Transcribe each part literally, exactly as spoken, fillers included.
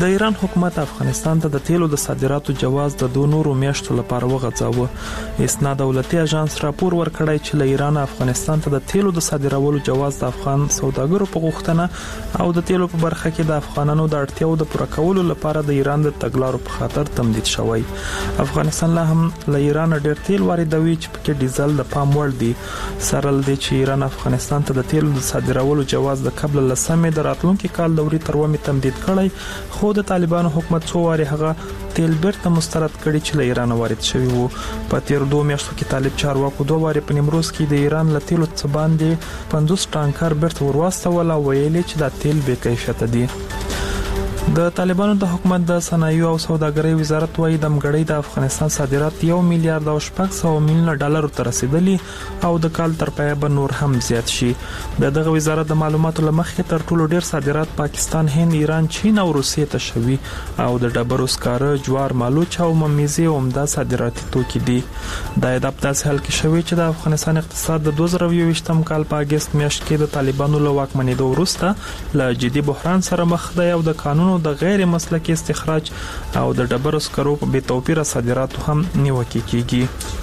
د ایران حکومت افغانستان ته د تیلو د صادراتو جواز د دوه نورو میاشتو لپاره وغځاوه. اسنا دولتي اژانس راپور ورکړی چې له ایران افغانستان ته د تیلو د صادرولو جواز د افغان سوداګرو په غوښتنه او د تیلو په برخه کې د افغانانو د اړتیاو د پوره کولو لپاره د ایران د تګلارو په خاطر تمدید شوی. افغانستان لا هم له ایران ډیر تیل واردوي چې پکې ډیزل د پام وړ دي. سره لدې چې ایران افغانستان ته د تیلو د صادرولو جواز د قبل لسمې د راتلونکي کال دوري تر ومه تمدید کړی، خو د طالبانو حکومت څو واره هغه تیل بیرته مسترد کړي چې له ایران وارد شوی وو. په تیر دوه میاشتو کې طالب چارواکو دوه واره په نیمروز کې د ایران له تیلو څخه باندې پنځوس ټانکر بیرته ورواستول او ویلي چې دا تیل بې کیفیت دي. د طالبانو د حکومت د صنایع او سوداګرۍ وزارت وايي د مګړۍ د افغانستان صادرات یو میلیارډ او شپږ سوه میلیونه ډالر ته رسیدلی او د کال تر پایه به نور هم زیات شي. د دغه وزارت د معلوماتو لمخې تر ټولو ډیر صادرات پاکستان، هند، ایران، چین او روسیې ته شوي او د ډبرو سکاره، جوار، مالوچ او ممیزې عمده صادراتي توکي دي. دا د داسې حال کې شوی چې د افغانستان اقتصاد د دوه زره یوویشتم کال په اگست میاشت کې د طالبانو له واکمنېدو وروسته له جدي بحران سره مخ دی او د قانون د غیر مسلکي استخراج او د ډبرو سکرو په بې توپیره صادراتو هم نیوکه کیږي.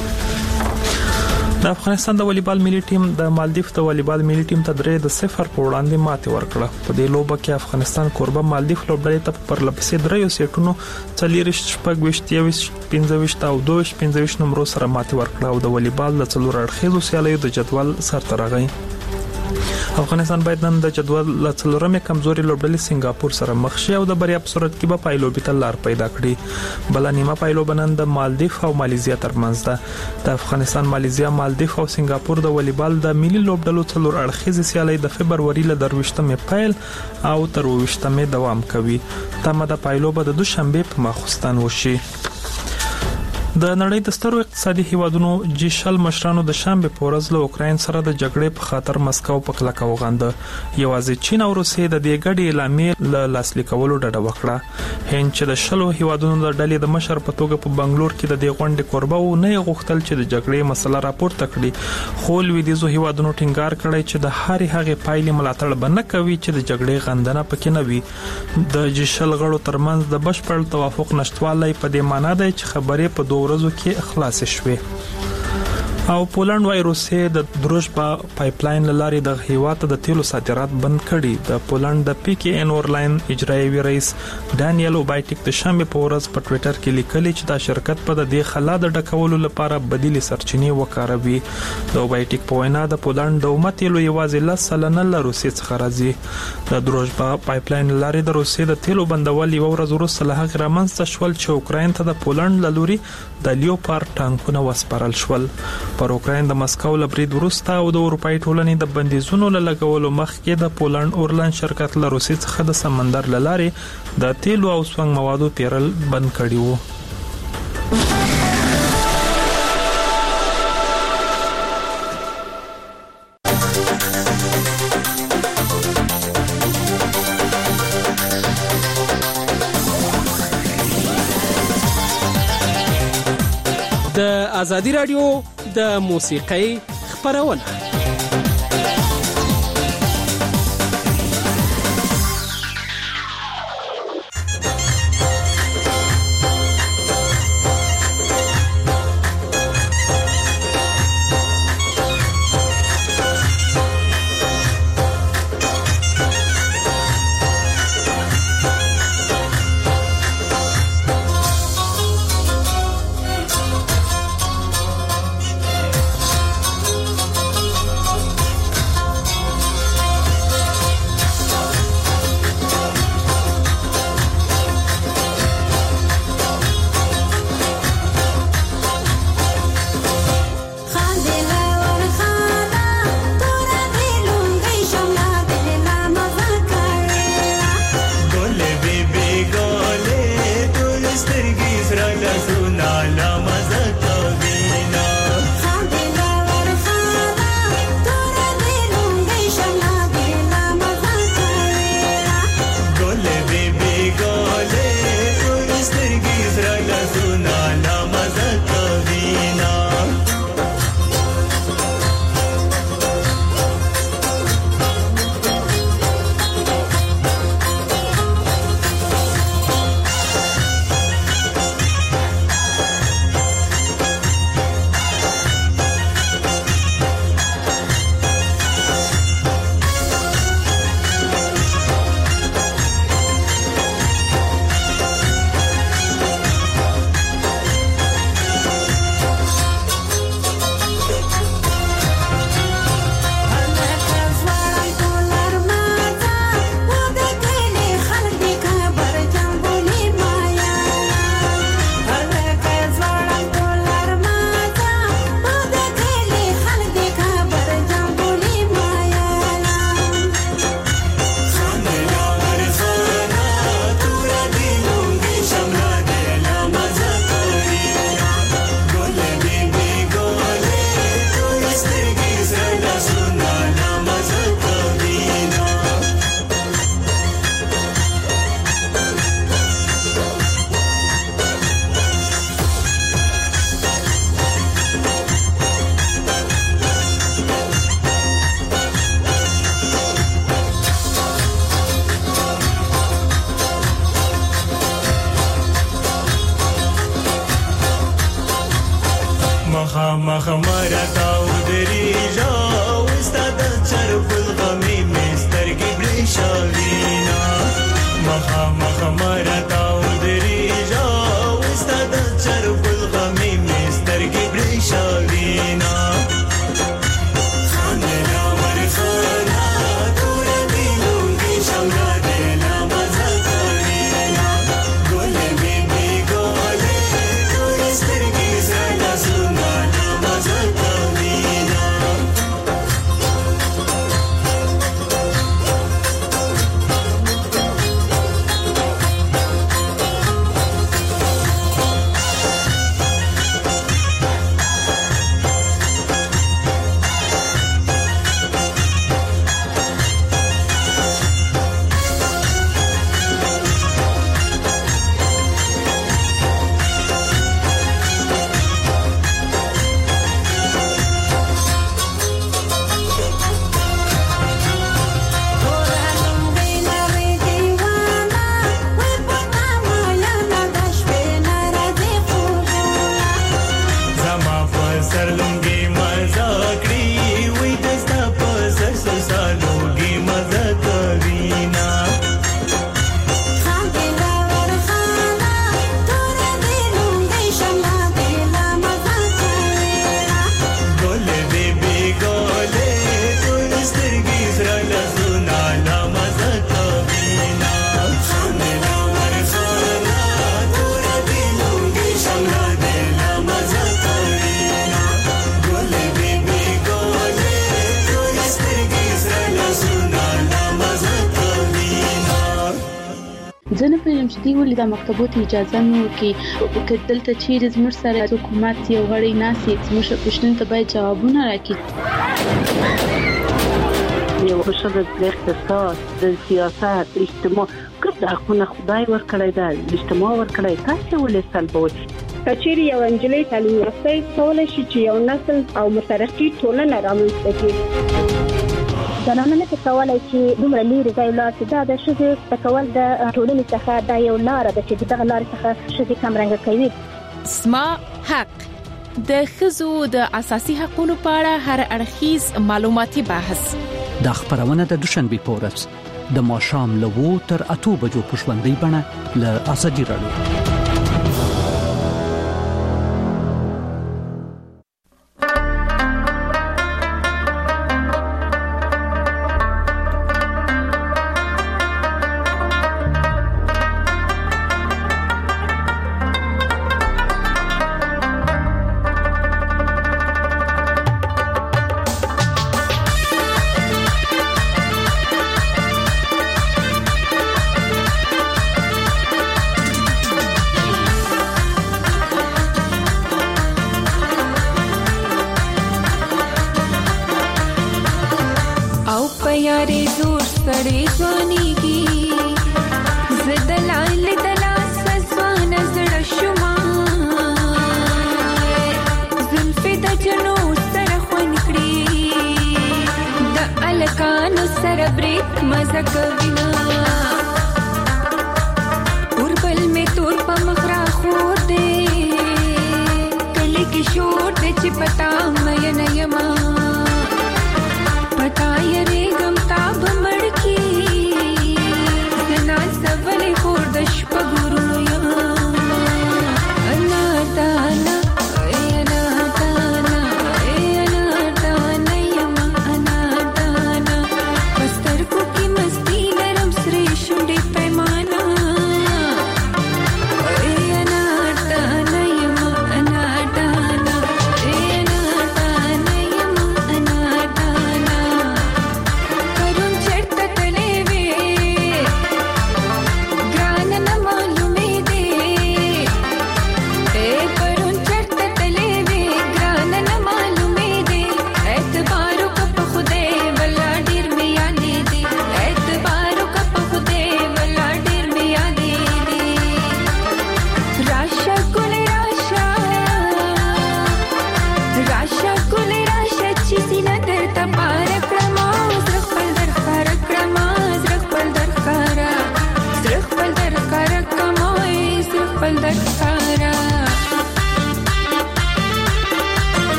د افغانستان د والیبال ملي ټیم د مالدیف د والیبال ملي ټیم ته درې د صفر په وړاندې ماتې ورکړه. په دې لوبه کې افغانستان کوربه مالدیف لوبډلې ته پر لپسې دریو سیټونو څلور شپږ وشت پنځه وشت او دوه پنځه وشت نمبر سره ماتې ورکړه او د والیبال د څلور اړخیزو سیالیو د جدول سرته راغی. افغانستان باید نن د جدول له څلورمې کمزوري لوبډلې سنگاپور سره مخ شي او د بریا په صورت کې به پایلوبي ته لار پیدا کړي. بل نیمه پایلوبه نن د مالدیف او مالیزیا ترمنځ ده. د افغانستان، مالیزیا، مالدیف او سنگاپور د والیبال د ملي لوبډلو څلور اړخیزې سیالي د فبرवरी له درويشتمې پیل او تر وشتمې دوام کوي. تمه د پایلوبه د دوشنبه په ماخستان وشي. د نړۍ د سترو اقتصادي هیوادونو جی شل مشرانو د شنبه په ورځ له اوکراین سره د جګړې په خاطر مسکو په کلکه وغانده. یوازې چین او روسیې د دې ګډې اعلامیې له لاسلیکولو ډډه وکړه. هند چې د شلو هیوادونو د ډلې د مشر په توګه په بنگلور کې د دې غونډې کوربه و نه غوښتل چې د جګړې مسله راپورته کړي، خو لویدیځو هیوادونو ټینګار کړی چې د هرې هغې پایلې ملاتړ به نه کوي چې د جګړې غندنه پکې نه وي. د جی شل غړو ترمنځ د بشپړ توافق نشټوالی په دې معنی دی چې خبرې په دوه ورځو کې اخلاص شوه. او پولند وايي روسیې د دروژبا پایپلاین لارې د هیواد د تیلو صادرات بند کړي. د پولند د پی کې ان اورلاین اجرایي رئیس ډانیل اوبایټیک د شنبه په ورځ په ټوئیټر کې لیکلي چې دا شرکت په د خلا د ډکولو لپاره بدیل سرچینې وکاروي. د اوبایټیک په وینا د پولند د اومه تیلو یوازې لس سلنه له روسیې څخه راځي. د دروژبا پایپلاین لارې د روسیې د تیلو بندول یو ورځ وروسته له هغه رامنځته شول چې اوکراین ته د پولند له لوري د لیوپارډ ټانکونه وسپارل شول. پر اوکراین د مسکو له برید وروسته او د اروپאי ټولنې د بندیزونو له لګولو مخکې د پولند اورلاین شرکت له روسیې څخه د سمندر له لارې د تیلو او سونګ موادو پیرل بند کړي وو. د ازادي رادیو د موسیقۍ خبرونه. زه نه پوهیږم چې دوی ولې د مکتبو ته اجازه نه ورکوي، که دلته چیرې زموږ سره حکومت یو غړی ناسي زموږ پوښتنو ته باید جوابونه راکړي. یو ښځه د اقتصاد، د سیاست، اجتماع ګډ حقونه خدای ورکړی دی، اجتماع ورکړی، تاسو ولې سلبوي؟ کچېرې یو انجلۍ تعلیم یافته کولای شي چې یو نسل او مترقي ټولنه رامنځته کړي. زنانه نه کولای چې دومره لري ځای لاړ شي. دا د ښځې تکول د ټولنې څخه دا یو لار ده چې دغه لار څخه ښځې کمرنګ کوي. اسما حق د ښځو د اساسي حقوقو په اړه هر اړخیز معلوماتي بحث د خبرونه د دوشنبه پورس د ماښام له وو تر اته بجو په ژوندۍ بڼه له اساسي رادیو.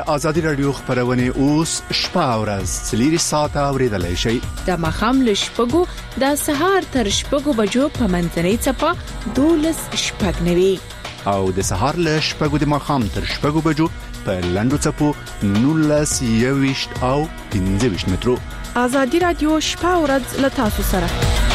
ازادي رادیو خبرونه اوس شپه او ورځ څلور ساعته اوریدلای شئ. د مخام له شپږو د سهار تر شپږو بجو په منځنۍ چپه دولس شپږ نوي او د سهار له شپږو د مخام تر شپږو بجو په لندو چپو نولس یويشت او پنځه ویشت مترو. ازادي رادیو شپه او ورځ له تاسو سره.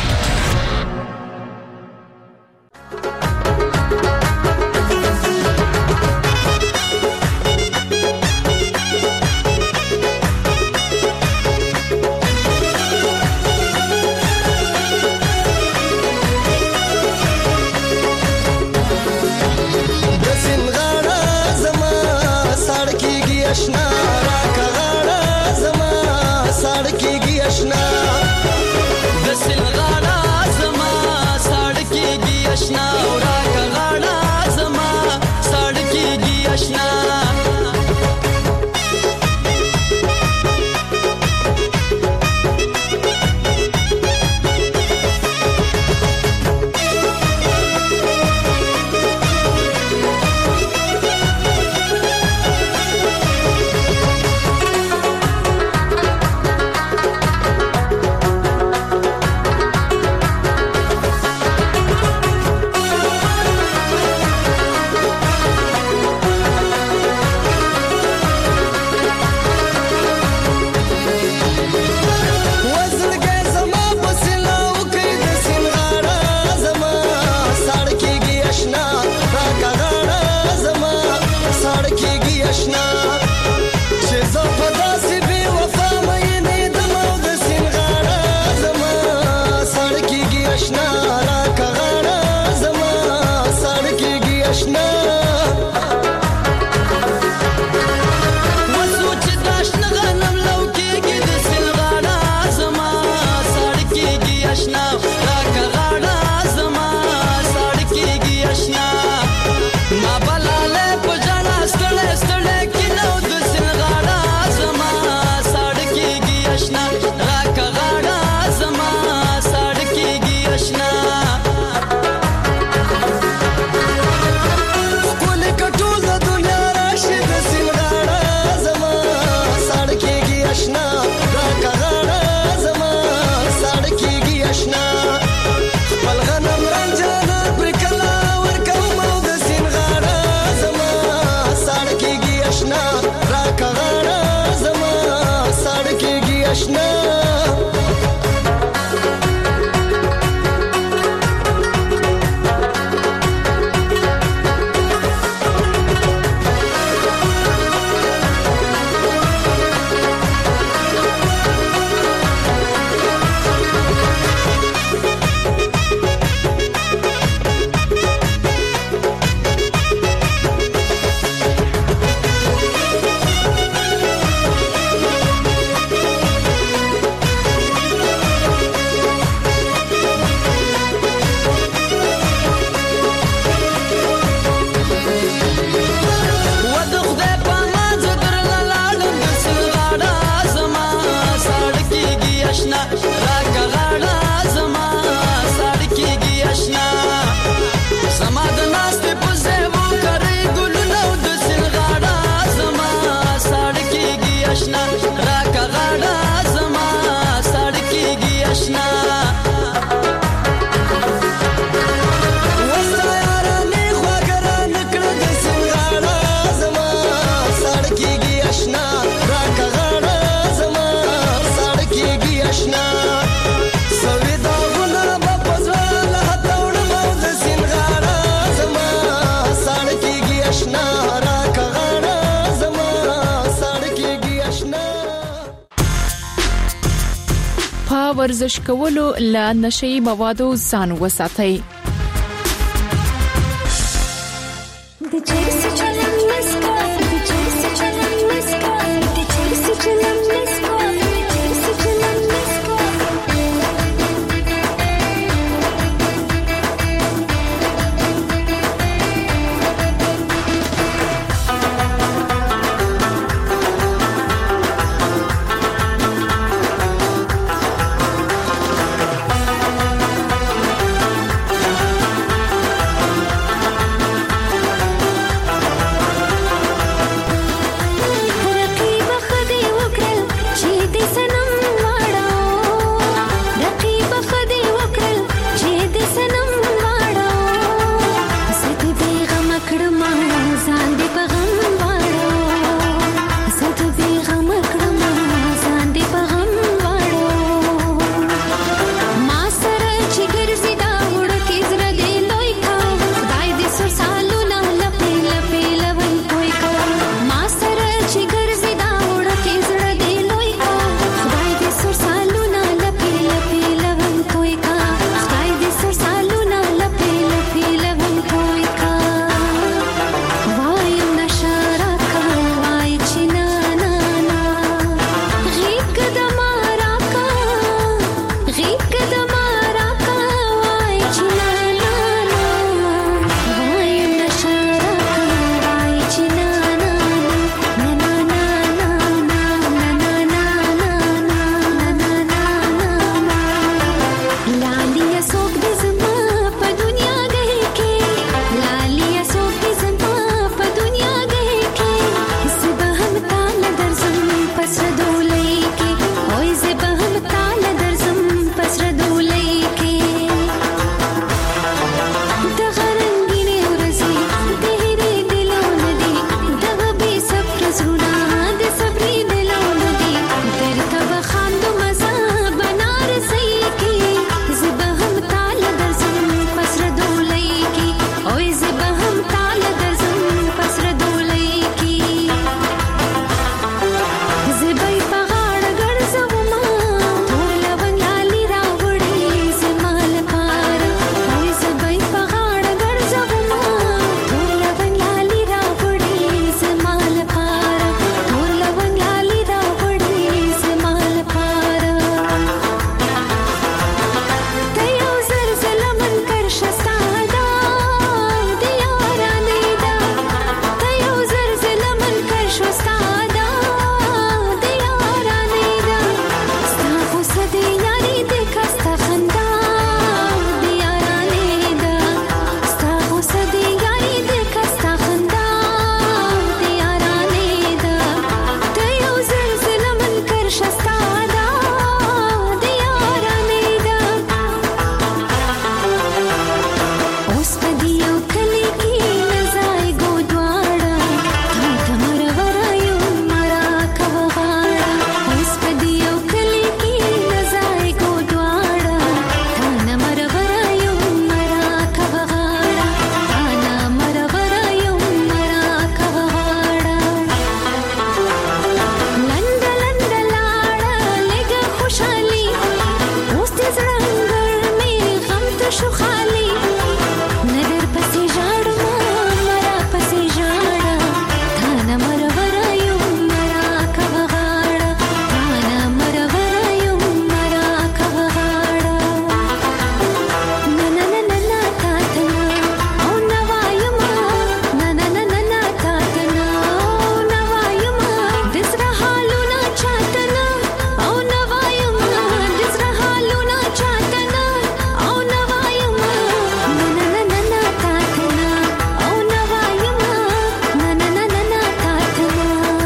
ورزش کولو له نشئی موادو ځان وساتئ. نشو خالی ندر پسې ژاړم مرا پسې ژاړه تانا مرورا یم مرا کوه غاړه تانا مرورا یم مرا کوه غاړه نه نه نه نه نه تاتنا او نه وایم نه نه نه نه نه تاتنا او نه وایم د زړه حالونه چاتنا او نه وایم د زړه حالونه چاتنا او نه وایم نه نه نه نه نه تاتنا او نه وایم نه نه نه نه نه تاتنا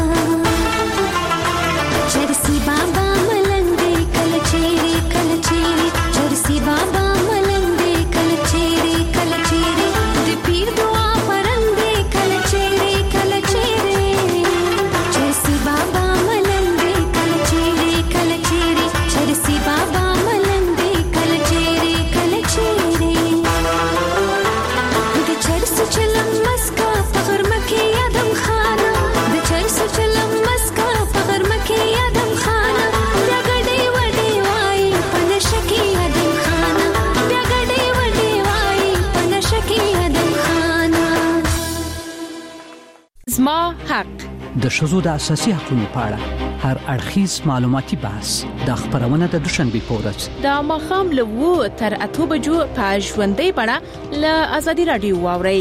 چرسی بابا ملنګ دی کله چیرې کله چیرې چرسی بابا ملنګ دی کله چیرې کله چیرې د پیر دعا پرنګ دی کله چیرې کله چیرې چرسی بابا ملنګ دی کله چیرې کله چیرې چرسی بابا ملنګ دی کله چیرې کله چیرې د چرس چلم مسکا فخر مکه یادم خانه د چرس چلم مسکا فخر مکه یادم خانه بیا ګډې وډې وای پنشکی یادم خانه بیا ګډې وډې وای پنشکی یادم خانه زما حق د ښځو د اساسي حقوقو په اړه هر اړخیز معلوماتي بحث د خبرونه د دوشنبه په ورځ د ماښام له وو تر اته بجو په ژوندۍ بڼه له ازادي رادیو واورئ.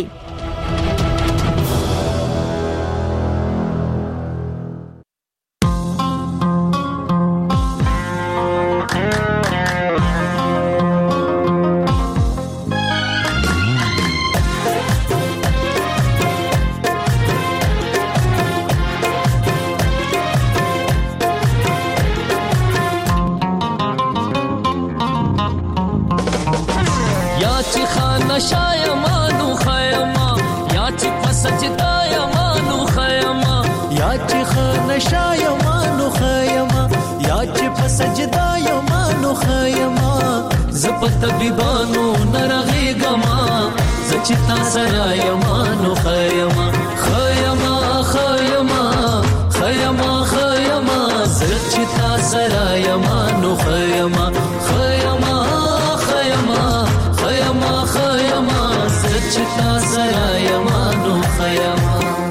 یا چې خانه شایمانو خیمه یا چې پسجدا یمانو خیمه یا چې خانه شایمانو خیمه یا چې پسجدا یمانو خیمه زپت طبيبانو نرغېګما زچ تا سره یمانو خیمه خیمه خیمه خیمه خیمه زچ تا سره یمانو خیمه خیمه خیمه خیمه خیمه زچ تا سره یمانو خیمه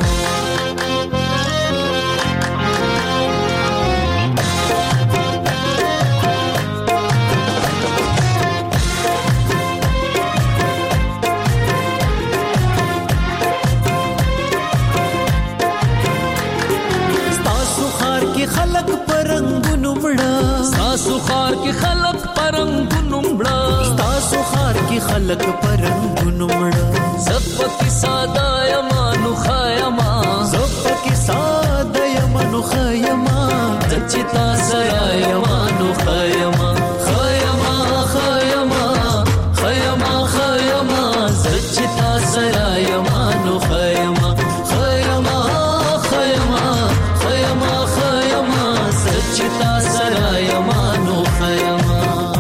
خلق پرنګونو مړه تاسو خار کې خلق پرنګونو مړه تاسو خار کې خلق پرنګونو مړه زپک ساده یمانو خیمه زپک ساده یمانو خیمه دچتا سره یمانو خیمه خیمه خیمه خیمه خیمه دچتا سره یمانو خیمه خیمه خیمه خیمه خیمه سچتا سره یمانو خیمه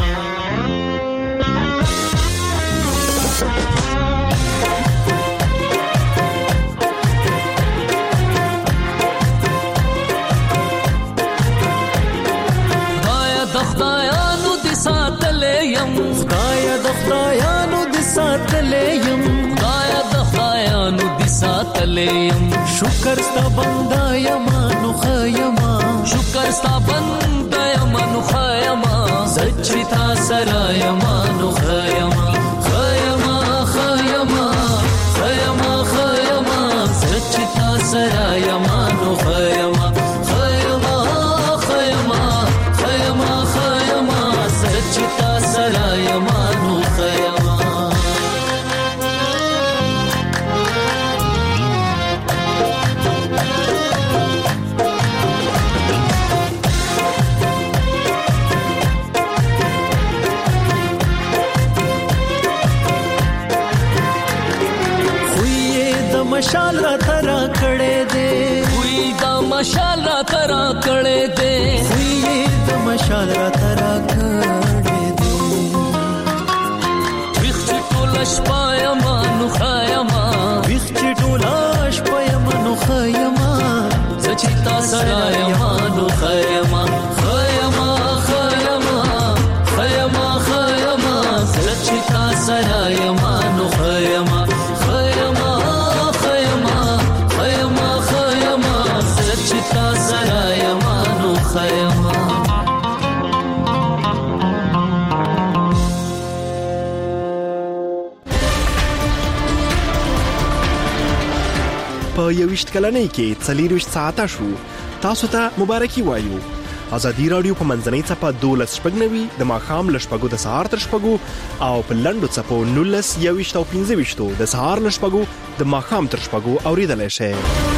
خدایا د خدایانو دې ساتلې يم خدایا د خدایانو دې ساتلې يم خدایا د خدایانو دې ساتلې يم شکر ستا بندا یمانو خیمه شکر ستا بندا یمانو خیمه سچتا سره یمانو خیمه خیمه خیمه خیمه خیمه سچتا سره یمانو خیمه خیمه خیمه خیمه خیمه سچتا سره یمانو خیمه مشال را ترا کړه دے وی دا مشال را ترا کړه دے وی دا مشال را ترا کړه دے وخت ټولش پایما نو خایما وخت ټولش پایما نو خایما زچتا سره یما نو خایما خایما خایما خایما خایما زچتا په یوویشت کلنۍ کې څلېرویشت ساعته شو. تاسو ته مبارکي وایو. ازادي رادیو په منځنۍ څپه دولس شپږ نوي د ماښام له شپږو د سهار تر شپږو او په لنډو څپو نولس یوویشت او پنځه ویشتو د سهار له شپږو د ماښام تر شپږو اورېدلی شئ.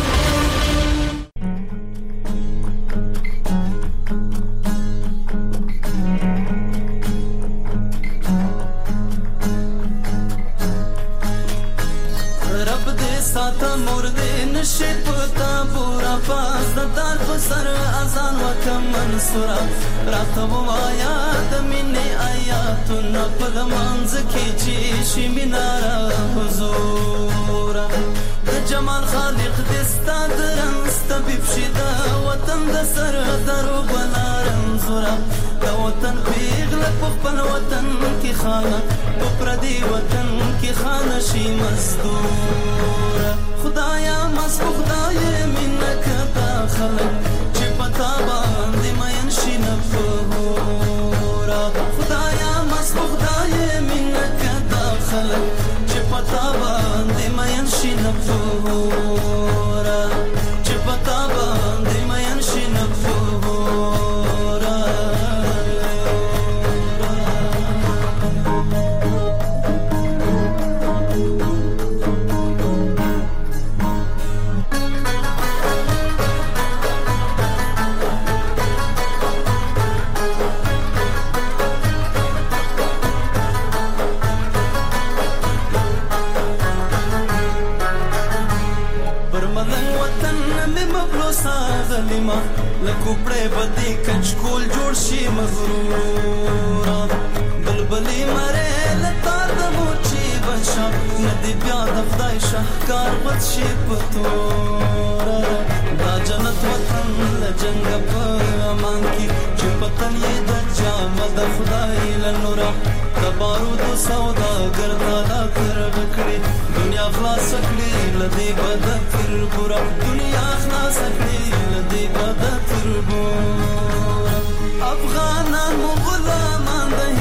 راته وایا د مینې آیاتونه په لمانځ کې چې شي میناره حضور د جمال خالق دې ستا د رنځ طبیب شي د وطن د سر درو بلا رنځوره د وطن پیغله په خپل وطن کې خانه په پردي وطن کې خانه شي مزدوره. خدایا مسکو خدای مینه کتا خلک چې پتا باندې مین شي نفورا. خدایا مسکو خدای مینه کتا خلک چې پتا باندې مین شي نفورا چې پتا باندې مین شي نفورا. لکوپړې بدی کچکول جوړ شي مغرورا. بلبلې مره لتار د موچی بشا ندی بیا د خدای شهکار بد شي پتورا. دا جنت وطن له جنگ په امان کې چې پتن یې د جامه د خدای له نورا د بارود سودا ګرځادا کر وکړي دنیا خلاص کړي لدی بد تر ګورا. دنیا خلاص کړي لدی بد تر ګورا. افغانان غلامان د